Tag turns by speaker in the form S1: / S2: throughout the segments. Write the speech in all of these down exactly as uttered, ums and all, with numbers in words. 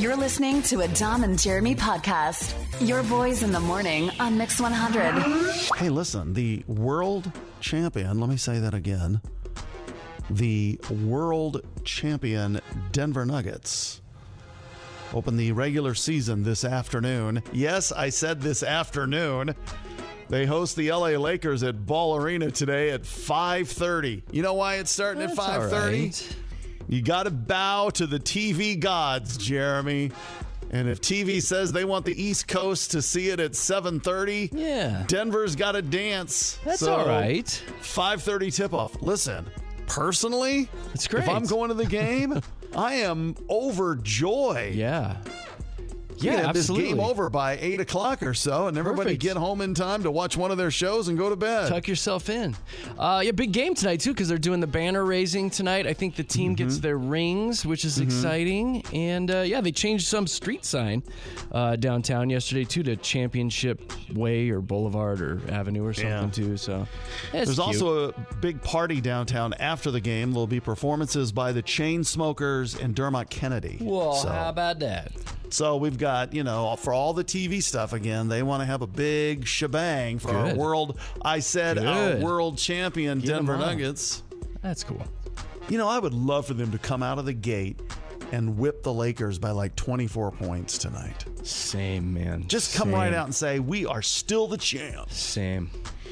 S1: You're listening to a Dom and Jeremy podcast. Your boys in the morning on Mix one hundred.
S2: Hey, listen, the world champion, let me say that again. The world champion Denver Nuggets open the regular season this afternoon. Yes, I said this afternoon. They host the L A Lakers at Ball Arena today at five thirty. You know why it's starting
S3: That's
S2: at five thirty?
S3: right.
S2: You got to bow to the T V gods, Jeremy. And if T V says they want the East Coast to see it at seven thirty,
S3: Yeah.
S2: Denver's got to dance.
S3: That's
S2: So,
S3: all right.
S2: five thirty tip-off. Listen, personally,
S3: It's great.
S2: if I'm going to the game, I am overjoyed.
S3: Yeah.
S2: You
S3: Yeah,
S2: can have
S3: absolutely.
S2: this game over by eight o'clock or so, and everybody
S3: Perfect.
S2: get home in time to watch one of their shows and go to bed.
S3: Tuck yourself in. Uh, yeah, big game tonight, too, because they're doing the banner raising tonight. I think the team
S2: Mm-hmm.
S3: gets their rings, which is exciting. And, uh, yeah, they changed some street sign uh, downtown yesterday, too, to Championship Way or Boulevard or Avenue or something,
S2: Yeah.
S3: too. So it's
S2: There's
S3: cute.
S2: also a big party downtown after the game. There'll be performances by the Chainsmokers and Dermot Kennedy.
S3: Well,
S2: so,
S3: how about that?
S2: so we've got, you know, for all the T V stuff again, they want to have a big shebang for our
S3: Good.
S2: world. I said our
S3: Good.
S2: world champion
S3: Get 'em
S2: Denver
S3: on.
S2: Nuggets.
S3: That's cool.
S2: You know, I would love for them to come out of the gate and whip the Lakers by like twenty-four points tonight.
S3: Same, man.
S2: Just come
S3: Same.
S2: right out and say, we are still the champs.
S3: Same.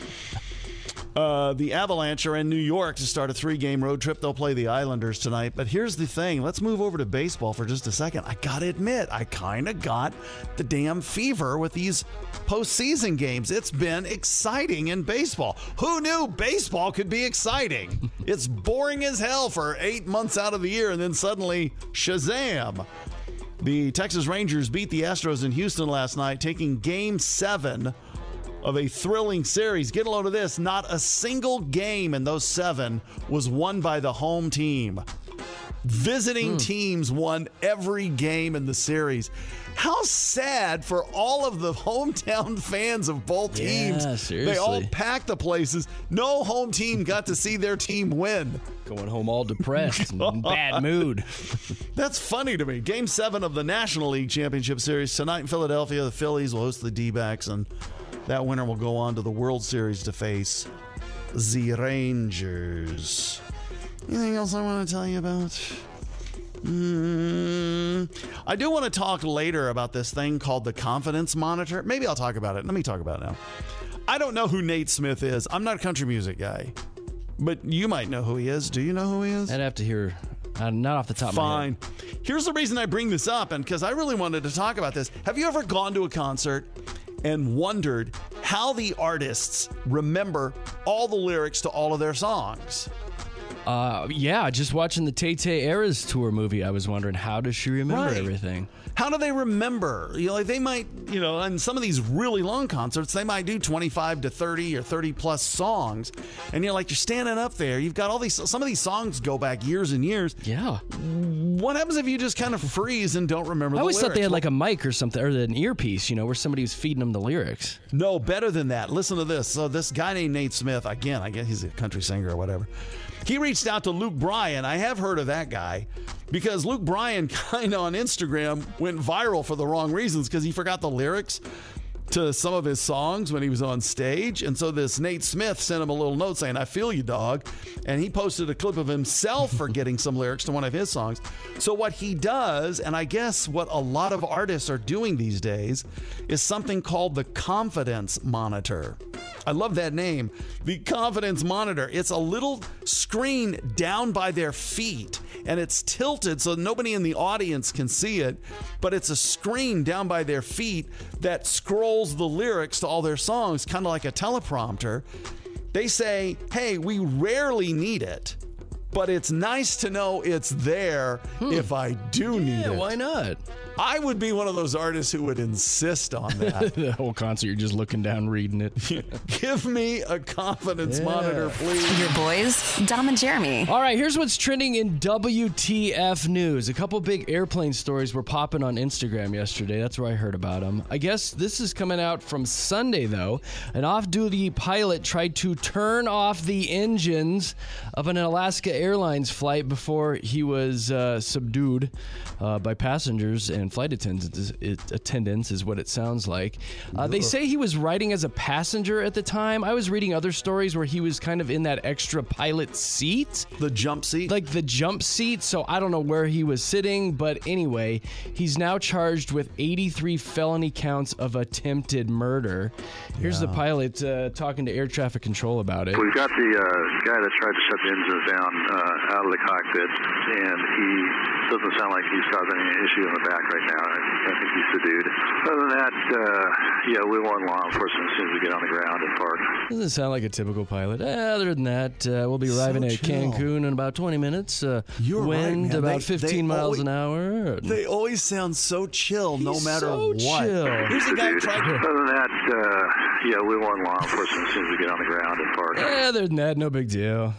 S2: Uh, the Avalanche are in New York to start a three-game road trip. They'll play the Islanders tonight. But here's the thing. Let's move over to baseball for just a second. I got to admit, I kind of got the damn fever with these postseason games. It's been exciting in baseball. Who knew baseball could be exciting? It's boring as hell for eight months out of the year, and then suddenly, shazam. The Texas Rangers beat the Astros in Houston last night, taking game seven of a thrilling series. Get a load of this. Not a single game in those seven was won by the home team. Visiting teams won every game in the series. How sad for all of the hometown fans of both
S3: Yeah,
S2: teams. They all
S3: seriously.
S2: packed the places. No home team got to see their team win.
S3: Going home all depressed and in bad mood.
S2: That's funny to me. Game seven of the National League Championship Series tonight in Philadelphia. The Phillies will host the D-backs, and that winner will go on to the World Series to face the Rangers. Anything else I want to tell you about? Mm, I do want to talk later about this thing called the confidence monitor. Maybe I'll talk about it. Let me talk about it now. I don't know who Nate Smith is. I'm not a country music guy, but you might know who he is. Do you know who he is?
S3: I'd have to hear, uh, not off the top of my head.
S2: Fine. Here's the reason I bring this up, and because I really wanted to talk about this. Have you ever gone to a concert and wondered how the artists remember all the lyrics to all of their songs?
S3: Uh, yeah, just watching the Tay Tay Eras tour movie, I was wondering, how does she remember
S2: Right.
S3: everything?
S2: How do they remember? You know, like they might, you know, on some of these really long concerts, they might do twenty-five to thirty or thirty plus songs. And you're like, you're standing up there. You've got all these, some of these songs go back years and years.
S3: Yeah.
S2: What happens if you just kind of freeze and don't remember the
S3: I always
S2: lyrics?
S3: thought they had like a mic or something, or an earpiece, you know, where somebody was feeding them the lyrics.
S2: No, better than that. Listen to this. So this guy named Nate Smith, again, I guess he's a country singer or whatever. He reached out to Luke Bryan. I have heard of that guy because Luke Bryan kind of on Instagram went viral for the wrong reasons because he forgot the lyrics to some of his songs when he was on stage. And so this Nate Smith sent him a little note saying, I feel you, dog. And he posted a clip of himself forgetting some lyrics to one of his songs. So what he does, and I guess what a lot of artists are doing these days, is something called the confidence monitor. I love that name, the confidence monitor. It's a little screen down by their feet, and it's tilted so nobody in the audience can see it, but it's a screen down by their feet that scrolls the lyrics to all their songs, kind of like a teleprompter. They say, hey, we rarely need it, but it's nice to know it's there if I do need
S3: Yeah,
S2: it.
S3: why not?
S2: I would be one of those artists who would insist on that.
S3: The whole concert, you're just looking down, reading it.
S2: Give me a confidence
S3: Yeah.
S2: monitor, please.
S1: Your boys, Dom and Jeremy.
S3: All right, here's what's trending in W T F news. A couple big airplane stories were popping on Instagram yesterday. That's where I heard about them. I guess this is coming out from Sunday, though. An off-duty pilot tried to turn off the engines of an Alaska Airlines flight before he was uh, subdued uh, by passengers and flight attendants, it, attendants is what it sounds like. Uh, they say he was riding as a passenger at the time. I was reading other stories where he was kind of in that extra pilot seat.
S2: The jump seat?
S3: Like the jump seat, so I don't know where he was sitting, but anyway, he's now charged with eighty-three felony counts of attempted murder. Here's
S2: Yeah.
S3: the pilot uh, talking to air traffic control about it.
S4: We've got the uh, guy that tried to shut the engines down uh, out of the cockpit, and he doesn't sound like he's causing any issue in the back right now. I, I think he's subdued. Other than that, uh, yeah, we want law enforcement as soon as we get on the ground and park.
S3: Doesn't sound like a typical pilot. Eh, other than that, uh, we'll be arriving
S2: So
S3: at
S2: chill.
S3: Cancun in about twenty minutes. Uh,
S2: You're right,
S3: wind
S2: man.
S3: about
S2: They- they
S3: fifteen miles
S2: always-
S3: an hour.
S2: They always sound so chill, no
S3: He's
S2: matter
S3: so
S2: what.
S3: chill.
S2: Here's a guy who
S4: Subdued.
S2: tried to.
S4: Other than that, uh, yeah, we want law enforcement as soon as we get on the ground and park.
S3: Eh, other than that, no big deal.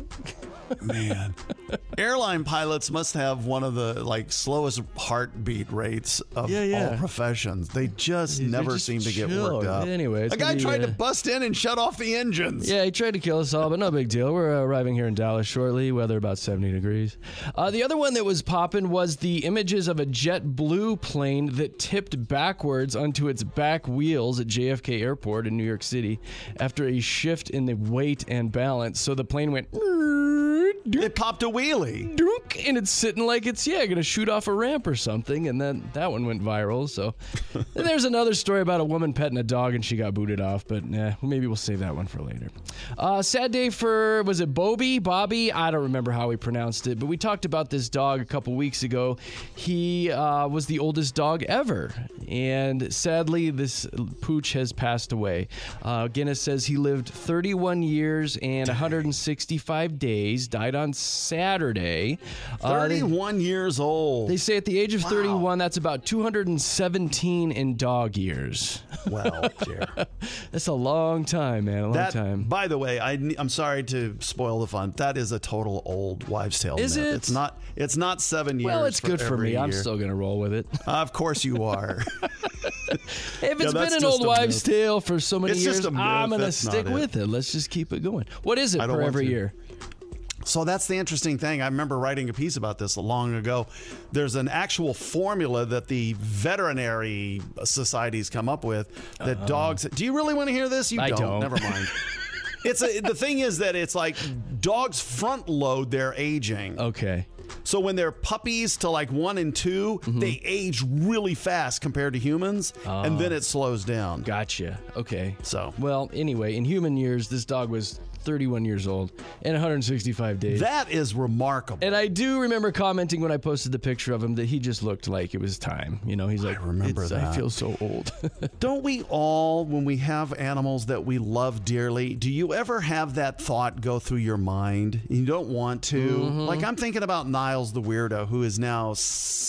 S2: Man, airline pilots must have one of the like slowest heartbeat rates of
S3: Yeah, yeah.
S2: all professions. They just
S3: They're
S2: never
S3: just
S2: seem to get
S3: chill.
S2: worked up.
S3: Anyway, it's
S2: a guy
S3: gonna be,
S2: tried
S3: uh,
S2: to bust in and shut off the engines.
S3: Yeah, he tried to kill us all, but no big deal. We're uh, arriving here in Dallas shortly. Weather about seventy degrees. Uh, the other one that was popping was the images of a JetBlue plane that tipped backwards onto its back wheels at J F K Airport in New York City after a shift in the weight and balance. So the plane went
S2: It popped a wheelie.
S3: dunk, and it's sitting like it's, yeah, going to shoot off a ramp or something. And then that one went viral. So and there's another story about a woman petting a dog and she got booted off. But nah, maybe we'll save that one for later. Uh, sad day for, was it Bobby? Bobby? I don't remember how we pronounced it. But we talked about this dog a couple weeks ago. He uh, was the oldest dog ever. And sadly, this pooch has passed away. Uh, Guinness says he lived thirty-one years and one hundred sixty-five days, died on Saturday. Uh, they,
S2: thirty-one years old.
S3: they say at the age of
S2: Wow.
S3: thirty-one, that's about two hundred seventeen in dog years.
S2: Well, dear.
S3: That's a long time, man. A long
S2: That,
S3: time.
S2: by the way, I, I'm sorry to spoil the fun. That is a total old wives' tale.
S3: Is
S2: myth.
S3: it?
S2: It's not. It's not seven years.
S3: Well, it's good for
S2: every
S3: me. I'm
S2: year.
S3: still going to roll with it.
S2: Of course you are.
S3: If it's
S2: that's
S3: been an
S2: just
S3: old
S2: a
S3: wives'
S2: myth.
S3: tale for so many
S2: It's
S3: years,
S2: just a myth.
S3: I'm going to
S2: That's
S3: stick
S2: not it.
S3: with it. Let's just keep it going. What is it
S2: I don't
S3: per
S2: want
S3: every
S2: to.
S3: year?
S2: So that's the interesting thing. I remember writing a piece about this long ago. There's an actual formula that the veterinary societies come up with that dogs. Do you really want to hear this? You
S3: I
S2: don't.
S3: don't.
S2: Never mind. It's a, the thing is that it's like dogs front load their aging.
S3: Okay.
S2: So when they're puppies to like one and two,
S3: Mm-hmm.
S2: they age really fast compared to humans, and then it slows down.
S3: Gotcha. Okay.
S2: So
S3: Well, anyway, in human years, this dog was thirty-one years old and one hundred sixty-five days.
S2: that is remarkable.
S3: And I do remember commenting when I posted the picture of him that he just looked like it was time. You know, he's like,
S2: remember
S3: "It's- I
S2: that.
S3: feel so old.
S2: Don't we all, when we have animals that we love dearly, do you ever have that thought go through your mind? You don't want to.
S3: Mm-hmm.
S2: Like I'm thinking about Niles the weirdo, who is now s-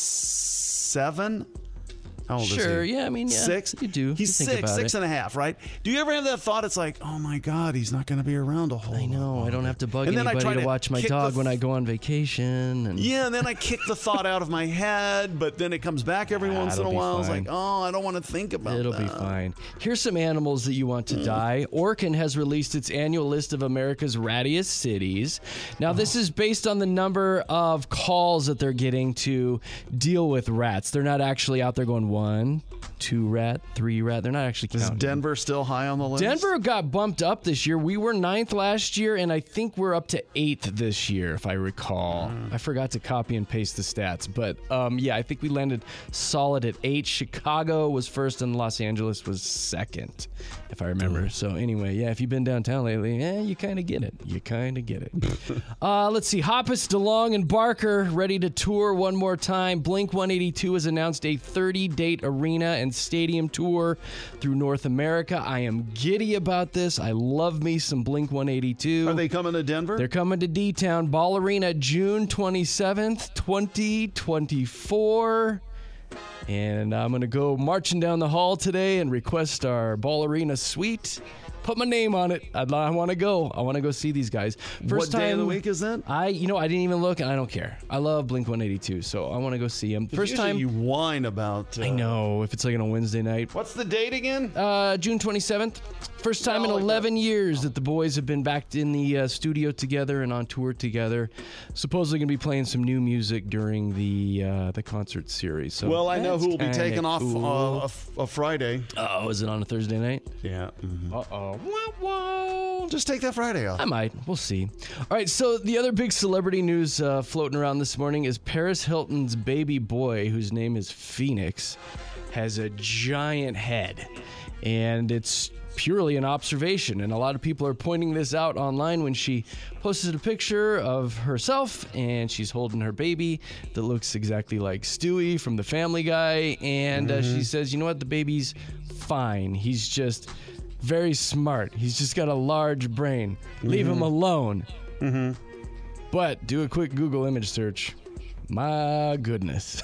S2: seven. How old
S3: Sure,
S2: is he?
S3: yeah, I mean, yeah,
S2: six.
S3: you do.
S2: He's
S3: You think
S2: six,
S3: about
S2: six
S3: it.
S2: and a half, right? Do you ever have that thought? It's like, oh my God, he's not going to be around a whole.
S3: I know.
S2: lot
S3: I don't have to bug
S2: And then I
S3: anybody
S2: try
S3: to,
S2: to
S3: watch my
S2: kick
S3: dog
S2: the
S3: when
S2: f-
S3: I go on vacation. And
S2: Yeah, and then I kick the thought out of my head, but then it comes back every
S3: Ah,
S2: once in a
S3: it'll be
S2: while. It's
S3: fine.
S2: like, oh, I don't want to think about
S3: It'll
S2: that.
S3: be fine. Here's some animals that you want to die. Orkin has released its annual list of America's rattiest cities. Now, this is based on the number of calls that they're getting to deal with rats. They're not actually out there going one, two rat, three rat. They're not actually
S2: Is
S3: counting.
S2: Denver still high on the list?
S3: Denver got bumped up this year. We were ninth last year, and I think we're up to eighth this year, if I recall. I forgot to copy and paste the stats, but um, yeah, I think we landed solid at eight. Chicago was first, and Los Angeles was second, if I remember. So anyway, yeah, if you've been downtown lately, yeah, you kind of get it. You kind of get it. uh, let's see. Hoppus, DeLong, and Barker ready to tour one more time. Blink one eighty-two has announced a thirty-date arena and stadium tour through North America. I am giddy about this. I love me some Blink one eighty-two.
S2: Are they coming to Denver?
S3: They're coming to D-Town Ball Arena June twenty-seventh, twenty twenty-four. And I'm going to go marching down the hall today and request our Ball Arena suite. put my name on it. I'd, I want to go. I want to go see these guys. First
S2: what
S3: time,
S2: day of the week is that?
S3: I, you know, I didn't even look, and I don't care. I love Blink one eighty-two, so I want to go see them. First
S2: Usually
S3: time.
S2: you whine about. Uh,
S3: I know, if it's like on a Wednesday night.
S2: What's the date again?
S3: Uh, June twenty-seventh. First time
S2: Oh,
S3: in
S2: like
S3: eleven
S2: that.
S3: years that the boys have been back in the uh, studio together and on tour together. Supposedly going to be playing some new music during the uh, the concert series. So
S2: Well, I know
S3: that's
S2: who will be
S3: kinda
S2: taking off
S3: cool.
S2: uh, a, f- a Friday.
S3: Oh, is it on a Thursday night?
S2: Yeah. mhm.
S3: Uh-oh. Wow, wow.
S2: Just take that Friday off.
S3: I might. We'll see. All right, so the other big celebrity news uh, floating around this morning is Paris Hilton's baby boy, whose name is Phoenix, has a giant head. And it's purely an observation, and a lot of people are pointing this out online when she posted a picture of herself and she's holding her baby that looks exactly like Stewie from the Family Guy, and uh, she says, you know what, the baby's fine, he's just very smart, he's just got a large brain, leave him alone. Mm-hmm. But do a quick Google image search, my goodness.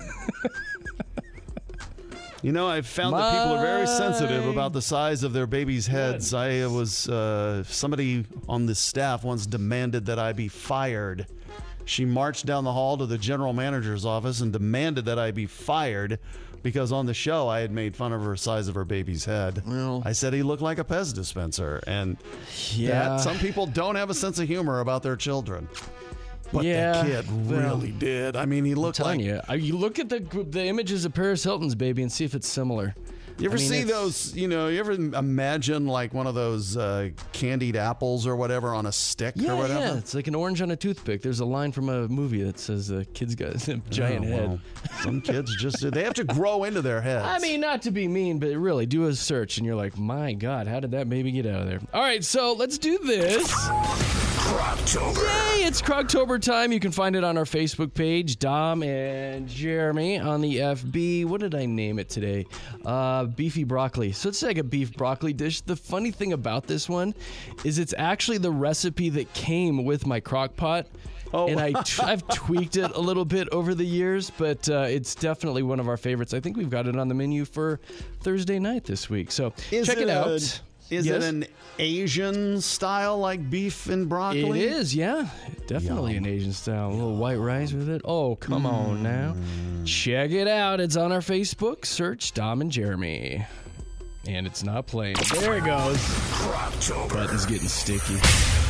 S2: You know, I've found that people are very sensitive about the size of their babies' heads. I was, uh, somebody on the staff once demanded that I be fired. She marched down the hall to the general manager's office and demanded that I be fired because on the show I had made fun of her size of her baby's head.
S3: Well-
S2: I said he looked like a Pez dispenser. And
S3: Yeah.
S2: that, some people don't have a sense of humor about their children. But
S3: Yeah,
S2: that kid
S3: well,
S2: really did. I mean, he looked
S3: telling
S2: like...
S3: you, uh, you look at the the images of Paris Hilton's baby and see if it's similar.
S2: You ever
S3: I mean,
S2: see
S3: it's-
S2: those, you know, you ever imagine like one of those uh, candied apples or whatever on a stick
S3: Yeah,
S2: or whatever?
S3: yeah, it's like an orange on a toothpick. There's a line from a movie that says the kid's got a giant
S2: Oh,
S3: head.
S2: well, some kids just, they have to grow into their heads.
S3: I mean, not to be mean, but really, do a search and you're like, my God, how did that baby get out of there? All right, so let's do this.
S5: Croctober.
S3: Yay, it's Croctober time. You can find it on our Facebook page, Dom and Jeremy on the F B. What did I name it today? Uh, beefy broccoli. So it's like a beef broccoli dish. The funny thing about this one is it's actually the recipe that came with my crock pot.
S2: Oh.
S3: And I t- I've tweaked it a little bit over the years, but uh, it's definitely one of our favorites. I think we've got it on the menu for Thursday night this week. So
S2: Is
S3: check it,
S2: a-
S3: out.
S2: Is
S3: Yes?
S2: it an Asian style like beef and broccoli?
S3: It is, yeah. Definitely
S2: Yum.
S3: an Asian style. A little white rice with it. Oh, come on now. Check it out. It's on our Facebook. Search Dom and Jeremy. And it's not playing. There it goes.
S5: Croctober.
S3: Button's getting sticky.